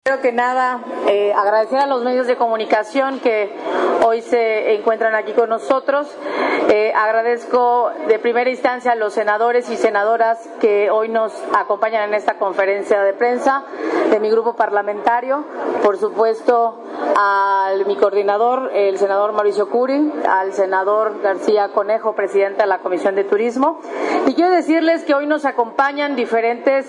Primero que nada, agradecer a los medios de comunicación que hoy se encuentran aquí con nosotros. Agradezco de primera instancia a los senadores y senadoras que hoy nos acompañan en esta conferencia de prensa de mi grupo parlamentario. Por supuesto, a mi coordinador, el senador Mauricio Curi, al senador García Conejo, presidente de la Comisión de Turismo. Y quiero decirles que hoy nos acompañan diferentes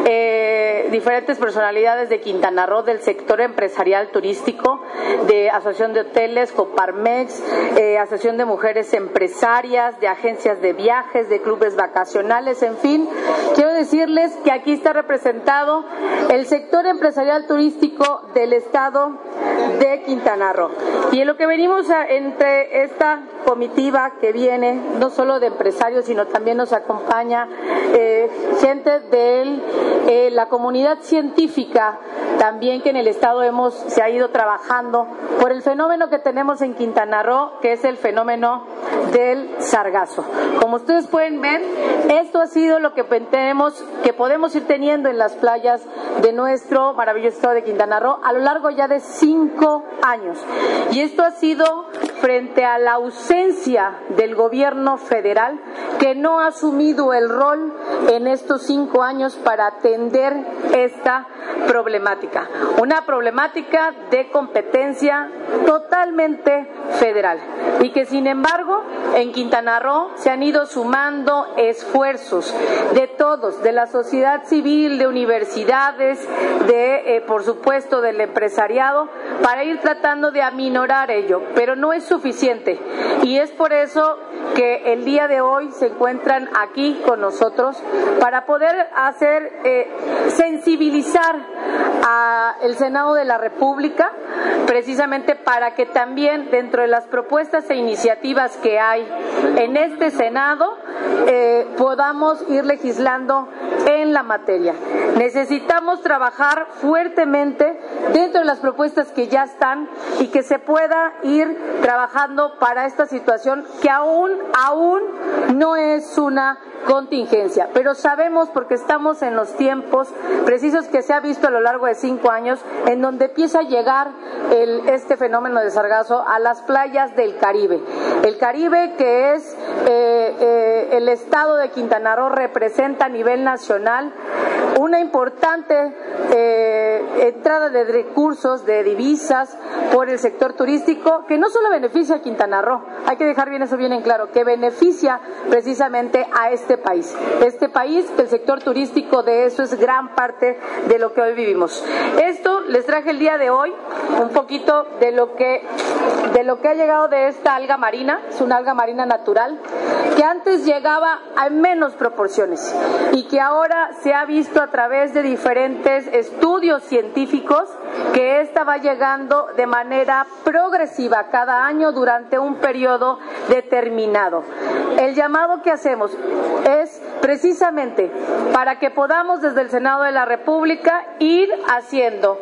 personalidades de Quintana Roo, del sector empresarial turístico, de Asociación de Hoteles, Coparmex, Asociación de Mujeres Empresarias, de agencias de viajes, de clubes vacacionales, en fin. Quiero decirles que aquí está representado el sector empresarial turístico del estado de Quintana Roo. Y en lo que venimos entre esta comitiva que viene, no solo de empresarios, sino también nos acompaña gente de la comunidad científica, también que en el estado se ha ido trabajando por el fenómeno que tenemos en Quintana Roo, que es el fenómeno del sargazo. Como ustedes pueden ver, esto ha sido lo que podemos ir teniendo en las playas de nuestro maravilloso estado de Quintana Roo a lo largo ya de 5 años. Y esto ha sido frente a la ausencia del gobierno federal, que no ha asumido el rol en estos 5 años para atender esta problemática. Una problemática de competencia totalmente federal. Y que sin embargo, en Quintana Roo se han ido sumando esfuerzos de todos, de la sociedad civil, de universidades, por supuesto, del empresariado, para ir tratando de aminorar ello. Pero no es suficiente. Y es por eso que el día de hoy se encuentran aquí con nosotros para poder sensibilizar al Senado de la República, precisamente para que también dentro de las propuestas e iniciativas que hay en este Senado podamos ir legislando en la materia. Necesitamos trabajar fuertemente dentro de las propuestas que ya están y que se pueda ir trabajando para esta situación que aún no es una contingencia, pero sabemos, porque estamos en los tiempos precisos que se ha visto a lo largo de 5 años, en donde empieza a llegar este fenómeno de sargazo a las playas del Caribe. El Caribe, que es el estado de Quintana Roo, representa a nivel nacional una importante entrada de recursos, de divisas por el sector turístico, que no solo beneficia a Quintana Roo, hay que dejar bien eso bien en claro, que beneficia precisamente a este país, que el sector turístico de eso es gran parte de lo que hoy vivimos. Esto les traje el día de hoy un poquito de lo que ha llegado de esta alga marina. Es una alga marina natural que antes llegaba a menos proporciones y que ahora se ha visto a través de diferentes estudios científicos que esta va llegando de manera progresiva cada año durante un periodo determinado. El llamado que hacemos es precisamente para que podamos desde el Senado de la República ir haciendo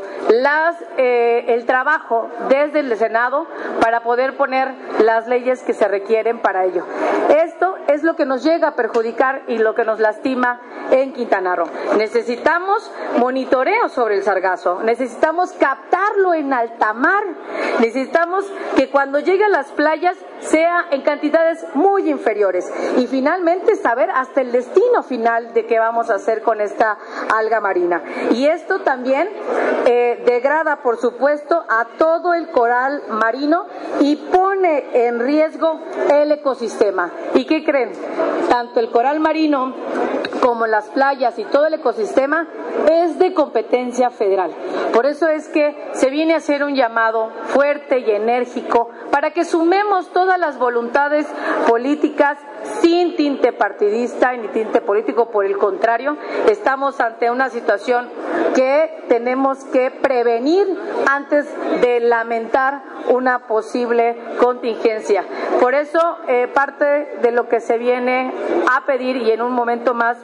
el trabajo desde el Senado para poder poner las leyes que se requieren para ello. Esto es lo que nos llega a perjudicar y lo que nos lastima en Quintana Roo. Necesitamos monitoreo sobre el sargazo, necesitamos captarlo en alta mar, necesitamos que cuando llegue a las playas sea en cantidades muy inferiores y finalmente saber hasta el destino final de qué vamos a hacer con esta alga marina. Y esto también degrada, por supuesto, a todo el coral marino y pone en riesgo el ecosistema. ¿Y qué creen? Tanto el coral marino como las playas y todo el ecosistema es de competencia federal. Por eso es que se viene a hacer un llamado fuerte y enérgico para que sumemos todas las voluntades políticas sin tinte partidista ni tinte político. Por el contrario, estamos ante una situación que tenemos que prevenir antes de lamentar una posible contingencia. Por eso, parte de lo que se viene a pedir, y en un momento más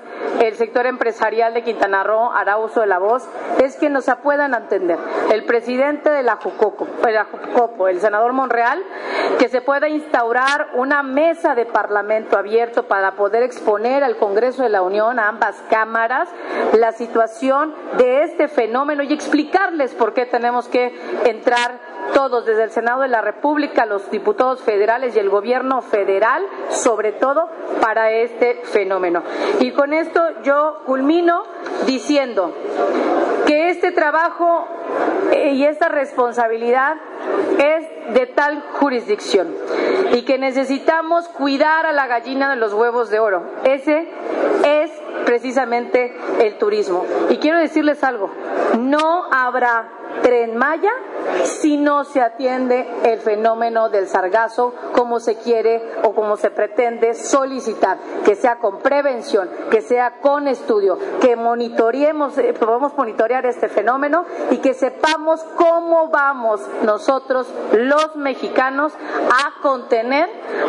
el sector empresarial de Quintana Roo hará uso de la voz, es que nos puedan entender. El presidente de la Jucopo, el senador Monreal, que se pueda instaurar una mesa de parlamento abierto para poder exponer al Congreso de la Unión, a ambas cámaras, la situación de este fenómeno y explicarles por qué tenemos que entrar todos, desde el Senado de la República, los diputados federales y el gobierno federal, sobre todo para este fenómeno. Y con esto yo culmino diciendo que este trabajo y esta responsabilidad es de tal jurisdicción y que necesitamos cuidar a la gallina de los huevos de oro. Ese es precisamente el turismo. Y quiero decirles algo, no habrá Tren Maya si no se atiende el fenómeno del sargazo como se quiere o como se pretende solicitar, que sea con prevención, que sea con estudio, que podamos monitorear este fenómeno y que sepamos cómo vamos nosotros los mexicanos a contener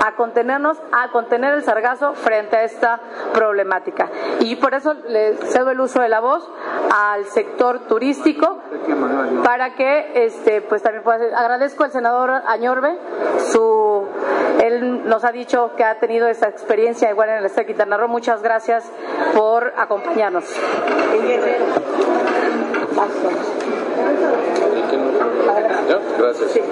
el sargazo frente a esta problemática. Y por eso le cedo el uso de la voz al sector turístico para que pues también pueda hacer. Agradezco al senador Añorbe, él nos ha dicho que ha tenido esa experiencia igual en el estado de Quintana Roo. Muchas gracias por acompañarnos. Gracias. Sí.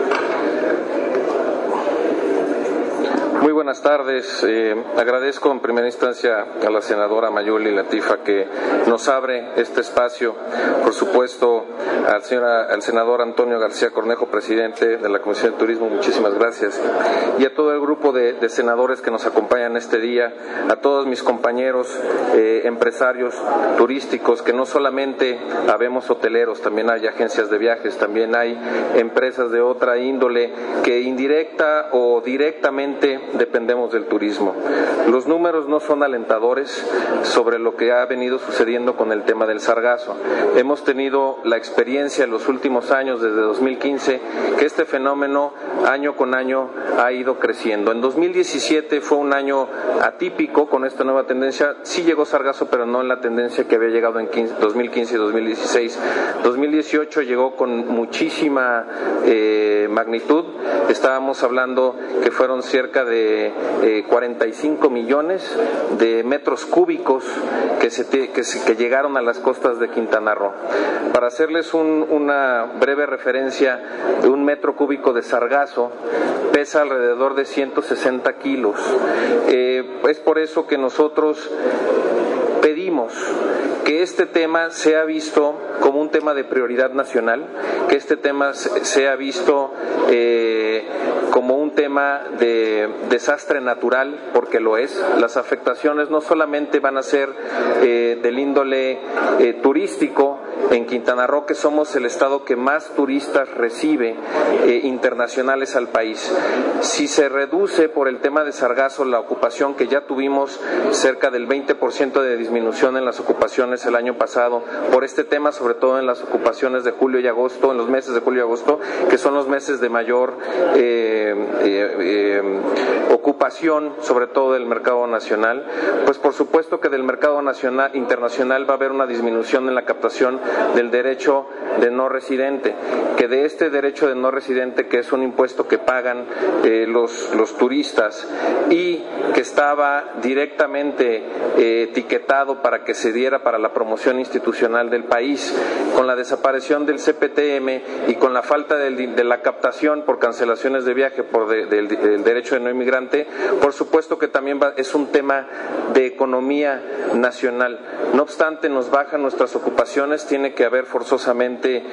Muy buenas tardes. Agradezco en primera instancia a la senadora Mayuli Latifa que nos abre este espacio. Por supuesto, al senador Antonio García Cornejo, presidente de la Comisión de Turismo, muchísimas gracias. Y a todo el grupo de senadores que nos acompañan este día, a todos mis compañeros empresarios turísticos, que no solamente habemos hoteleros, también hay agencias de viajes, también hay empresas de otra índole que indirecta o directamente dependemos del turismo. Los números no son alentadores sobre lo que ha venido sucediendo con el tema del sargazo. Hemos tenido la experiencia en los últimos años, desde 2015, que este fenómeno año con año ha ido creciendo. En 2017 fue un año atípico con esta nueva tendencia. Sí llegó sargazo, pero no en la tendencia que había llegado en 2015 y 2016. 2018 llegó con muchísima magnitud. Estábamos hablando que fueron cerca de 45 millones de metros cúbicos que llegaron a las costas de Quintana Roo. Para hacerles una breve referencia, de un metro cúbico de sargazo pesa alrededor de 160 kilos. Es por eso que nosotros pedimos que este tema sea visto como un tema de prioridad nacional, que este tema sea visto como un tema de desastre natural, porque lo es. Las afectaciones no solamente van a ser del índole turístico en Quintana Roo, que somos el estado que más turistas recibe internacionales al país. Si se reduce por el tema de sargazo la ocupación, que ya tuvimos cerca del 20% de disminución en las ocupaciones el año pasado, por este tema, sobre todo en las ocupaciones de julio y agosto, en los meses de julio y agosto, que son los meses de mayor ocupación, sobre todo del mercado nacional, pues por supuesto que del mercado internacional va a haber una disminución en la captación del derecho de no residente, que de este derecho de no residente, que es un impuesto que pagan los turistas y que estaba directamente etiquetado para que se diera para la promoción institucional del país, con la desaparición del CPTM y con la falta de la captación por cancelaciones de viaje del derecho de no inmigrante, por supuesto que también es un tema de economía nacional. No obstante, nos bajan nuestras ocupaciones, tiene que haber forzosamente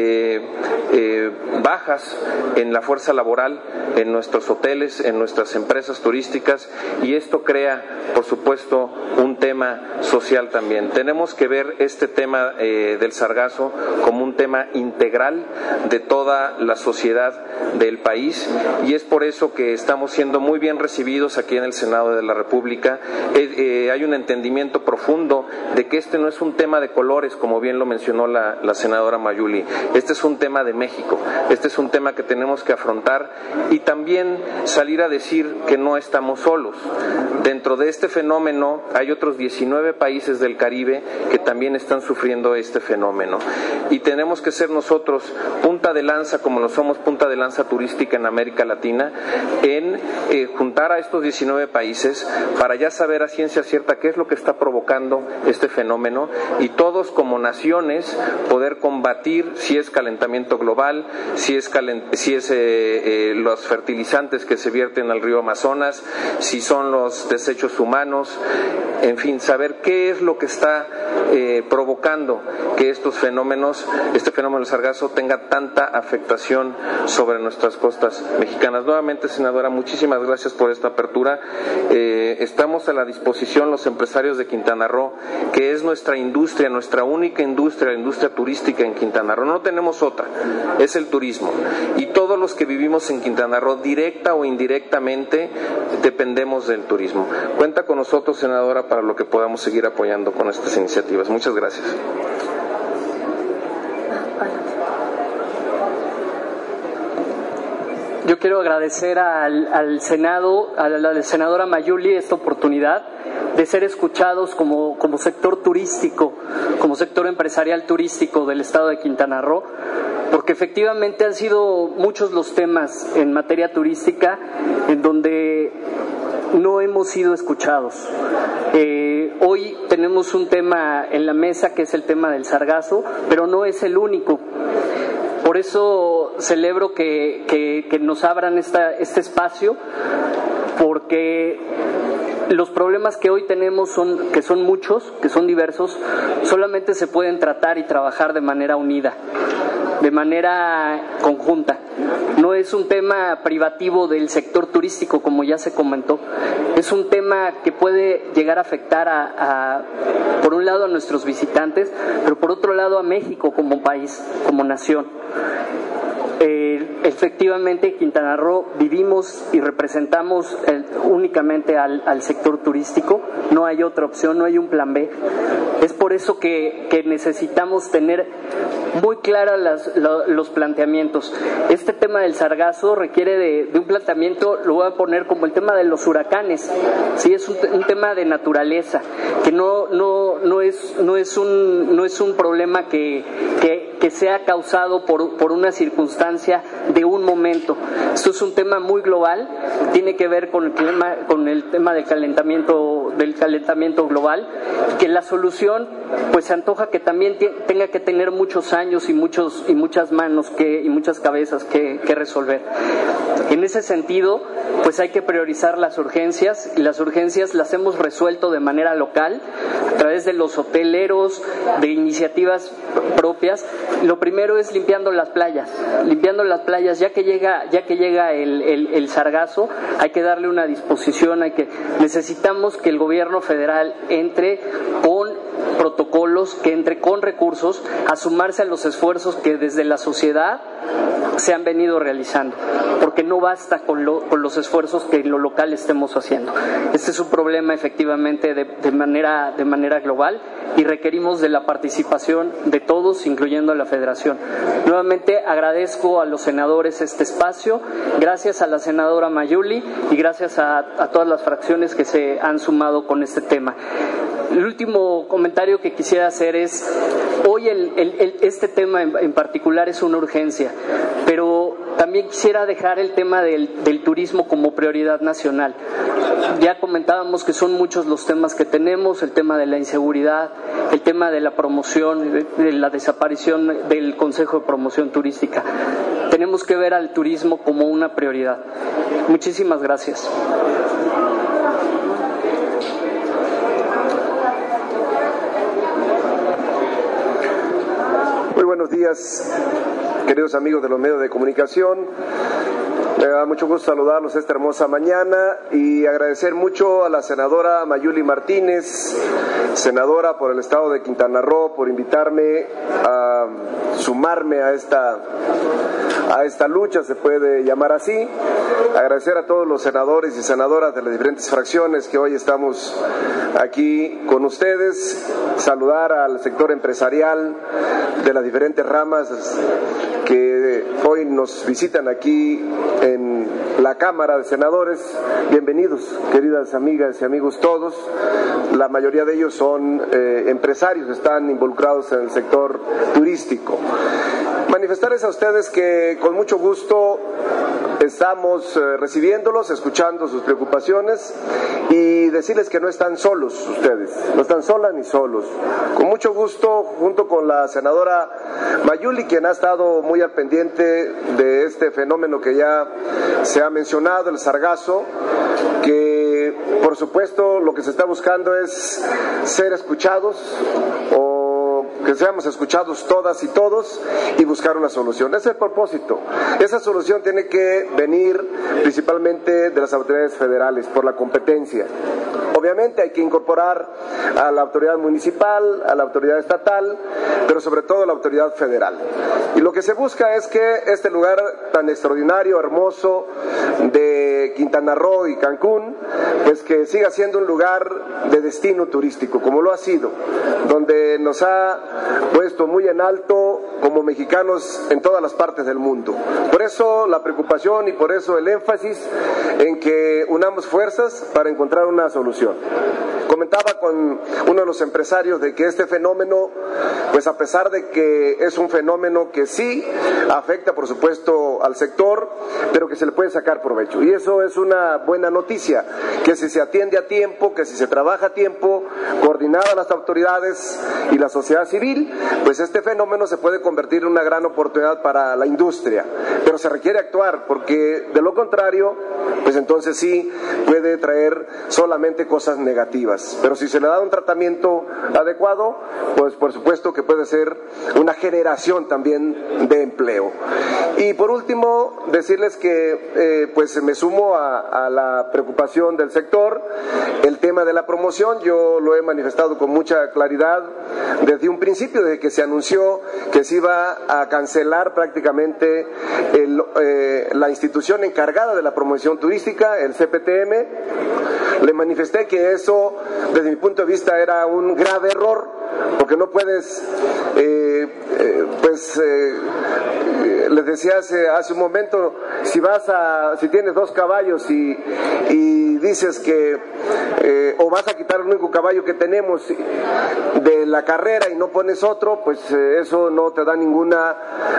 bajas en la fuerza laboral, en nuestros hoteles, en nuestras empresas turísticas, y esto crea, por supuesto, un tema social también. Tenemos que ver este tema del sargazo como un tema integral de toda la sociedad del país, y es por eso que estamos siendo muy bien recibidos aquí en el Senado de la República. Hay un entendimiento profundo de que este no es un tema de colores, como bien lo mencionó la senadora Mayuli. Este es un tema de México, este Este es un tema que tenemos que afrontar y también salir a decir que no estamos solos. Dentro de este fenómeno hay otros 19 países del Caribe que también están sufriendo este fenómeno. Y tenemos que ser nosotros punta de lanza, como lo somos punta de lanza turística en América Latina, en juntar a estos 19 países para ya saber a ciencia cierta qué es lo que está provocando este fenómeno y todos como naciones poder combatir si es calentamiento global, si es los fertilizantes que se vierten al río Amazonas, si son los desechos humanos, en fin, saber qué es lo que está provocando que este fenómeno del sargazo tenga tanta afectación sobre nuestras costas mexicanas. Nuevamente, senadora, muchísimas gracias por esta apertura. Estamos a la disposición los empresarios de Quintana Roo, que es nuestra industria, nuestra única industria, la industria turística en Quintana Roo. No tenemos otra, es el turismo. Y todos los que vivimos en Quintana Roo, directa o indirectamente, dependemos del turismo. Cuenta con nosotros, senadora, para lo que podamos seguir apoyando con estas iniciativas. Muchas gracias. Yo quiero agradecer al Senado, a la senadora Mayuli, esta oportunidad de ser escuchados como sector turístico, como sector empresarial turístico del estado de Quintana Roo, porque efectivamente han sido muchos los temas en materia turística en donde no hemos sido escuchados. Hoy tenemos un tema en la mesa que es el tema del sargazo, pero no es el único. Por eso celebro que nos abran este espacio, porque los problemas que hoy tenemos que son muchos, que son diversos, solamente se pueden tratar y trabajar de manera unida, de manera conjunta. No es un tema privativo del sector turístico, como ya se comentó. Es un tema que puede llegar a afectar por un lado a nuestros visitantes, pero por otro lado a México como país, como nación. Efectivamente, Quintana Roo vivimos y representamos únicamente al sector turístico. No hay otra opción, no hay un plan B. Es por eso que necesitamos tener muy claras los planteamientos. Este tema del sargazo requiere de un planteamiento, lo voy a poner como el tema de los huracanes. Sí, es un tema de naturaleza, que no es un problema que sea causado por una circunstancia de un momento. Esto es un tema muy global, tiene que ver con el tema del calentamiento global, que la solución pues se antoja que también tenga que tener muchos años y muchas manos y muchas cabezas que resolver. En ese sentido, pues hay que priorizar las urgencias, y las urgencias las hemos resuelto de manera local a través de los hoteleros, de iniciativas propias. Lo primero es limpiando las playas, ya que llega el sargazo, hay que darle una disposición, necesitamos que el gobierno federal entre con protocolos, que entre con recursos a sumarse a los esfuerzos que desde la sociedad se han venido realizando, porque no basta con los esfuerzos que en lo local estemos haciendo. Este es un problema efectivamente de manera global y requerimos de la participación de todos, incluyendo a la Federación. Nuevamente agradezco a los senadores este espacio, gracias a la senadora Mayuli y gracias a todas las fracciones que se han sumado con este tema. El último comentario que quisiera hacer es, hoy este tema en particular es una urgencia, pero también quisiera dejar el tema del turismo como prioridad nacional. Ya comentábamos que son muchos los temas que tenemos, el tema de la inseguridad, el tema de la promoción, de la desaparición del Consejo de Promoción Turística. Tenemos que ver al turismo como una prioridad. Muchísimas gracias. Muy buenos días, queridos amigos de los medios de comunicación. Me da mucho gusto saludarlos esta hermosa mañana y agradecer mucho a la senadora Mayuli Martínez, senadora por el estado de Quintana Roo, por invitarme a sumarme a esta lucha, se puede llamar así. Agradecer a todos los senadores y senadoras de las diferentes fracciones que hoy estamos aquí con ustedes, saludar al sector empresarial de las diferentes ramas que hoy nos visitan aquí en la Cámara de Senadores. Bienvenidos, queridas amigas y amigos todos. La mayoría de ellos son empresarios, están involucrados en el sector turístico. Manifestarles a ustedes que con mucho gusto estamos recibiéndolos, escuchando sus preocupaciones y decirles que no están solos ustedes, no están solas ni solos. Con mucho gusto, junto con la senadora Mayuli, quien ha estado muy al pendiente de este fenómeno que ya se ha mencionado, el sargazo, que por supuesto lo que se está buscando es ser escuchados o que seamos escuchados todas y todos y buscar una solución. Ese es el propósito. Esa solución tiene que venir principalmente de las autoridades federales por la competencia. Obviamente hay que incorporar a la autoridad municipal, a la autoridad estatal, pero sobre todo a la autoridad federal. Y lo que se busca es que este lugar tan extraordinario, hermoso de Quintana Roo y Cancún, pues que siga siendo un lugar de destino turístico, como lo ha sido, donde nos ha puesto muy en alto como mexicanos en todas las partes del mundo. Por eso la preocupación y por eso el énfasis en que unamos fuerzas para encontrar una solución. Comentaba con uno de los empresarios de que este fenómeno, pues a pesar de que es un fenómeno que sí afecta por supuesto al sector, pero que se le puede sacar provecho. Y eso es una buena noticia, que si se atiende a tiempo, que si se trabaja a tiempo, coordinada las autoridades y la sociedad civil, pues este fenómeno se puede convertir en una gran oportunidad para la industria. Pero se requiere actuar, porque de lo contrario, pues entonces sí puede traer solamente cosas negativas. Pero si se le da un tratamiento adecuado, pues por supuesto que puede ser una generación también de empleo. Y por último, decirles que pues me sumo a la preocupación del sector. El tema de la promoción, yo lo he manifestado con mucha claridad desde un principio, desde que se anunció que se iba a cancelar prácticamente la institución encargada de la promoción turística, el CPTM. Le manifesté que eso, desde mi punto de vista, era un grave error, porque no puedes, les decía hace un momento, si tienes 2 caballos y dices que o vas a quitar el único caballo que tenemos de la carrera y no pones otro, pues eso no te da ninguna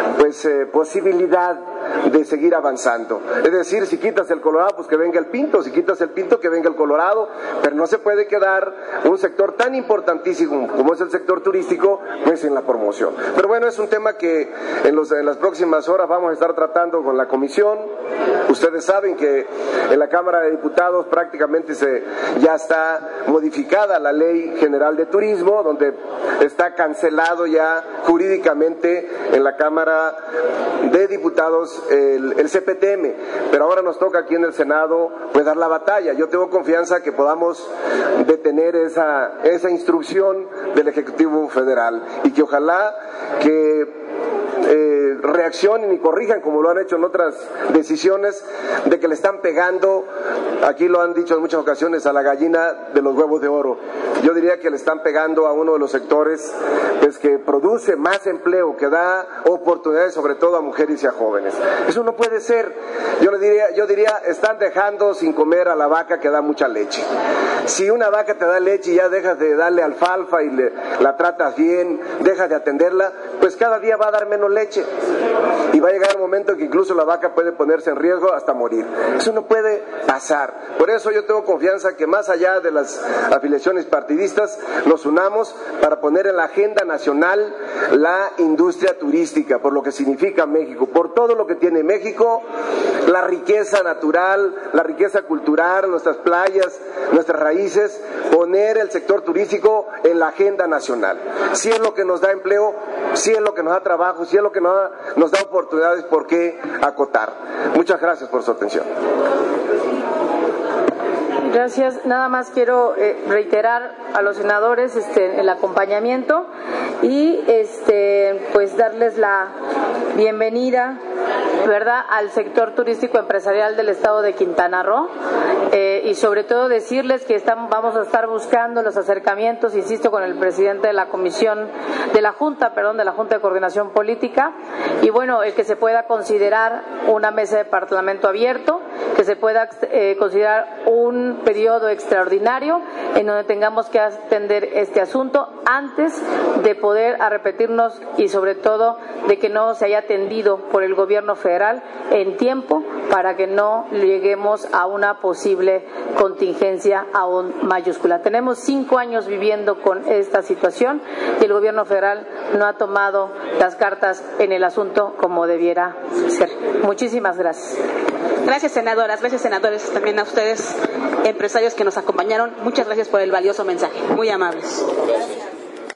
posibilidad de seguir avanzando. Es decir, si quitas el Colorado, pues que venga el Pinto, si quitas el Pinto, que venga el Colorado, pero no se puede quedar un sector tan importantísimo como es el sector turístico, pues en la promoción. Pero bueno, es un tema que en las próximas horas vamos a estar tratando con la comisión. Ustedes saben que en la Cámara de Diputados prácticamente ya está modificada la Ley General de Turismo, donde está cancelado ya jurídicamente en la Cámara de Diputados el CPTM, pero ahora nos toca aquí en el Senado pues dar la batalla. Yo tengo confianza que podamos detener esa instrucción del Ejecutivo Federal y que ojalá que reaccionen y corrijan, como lo han hecho en otras decisiones, de que le están pegando, aquí lo han dicho en muchas ocasiones, a la gallina de los huevos de oro. Yo diría que le están pegando a uno de los sectores pues que produce más empleo, que da oportunidades sobre todo a mujeres y a jóvenes. Eso no puede ser. Yo diría, están dejando sin comer a la vaca que da mucha leche. Si una vaca te da leche y ya dejas de darle alfalfa y la tratas bien, dejas de atenderla, pues cada día va a dar menos leche. Y va a llegar un momento en que incluso la vaca puede ponerse en riesgo hasta morir. Eso no puede pasar. Por eso yo tengo confianza que más allá de las afiliaciones partidistas, nos unamos para poner en la agenda nacional la industria turística, por lo que significa México, por todo lo que tiene México, la riqueza natural, la riqueza cultural, nuestras playas, nuestras raíces, poner el sector turístico en la agenda nacional. Si es lo que nos da empleo, si es lo que nos da trabajo, si es lo que nos da oportunidades, ¿por qué acotar? Muchas gracias por su atención. Gracias. Nada más quiero reiterar a los senadores el acompañamiento y pues darles la bienvenida, ¿verdad?, al sector turístico empresarial del estado de Quintana Roo, y sobre todo decirles que vamos a estar buscando los acercamientos, insisto, con el presidente de la Junta de Coordinación Política, y bueno, el que se pueda considerar una mesa de parlamento abierto, que se pueda considerar un periodo extraordinario en donde tengamos que atender este asunto antes de poder repetirnos, y sobre todo de que no se haya atendido por el gobierno federal en tiempo para que no lleguemos a una posible contingencia aún mayúscula. Tenemos 5 años viviendo con esta situación y el gobierno federal no ha tomado las cartas en el asunto como debiera ser. Muchísimas gracias. Gracias, senadoras, gracias, senadores, también a ustedes, empresarios que nos acompañaron. Muchas gracias por el valioso mensaje. Muy amables.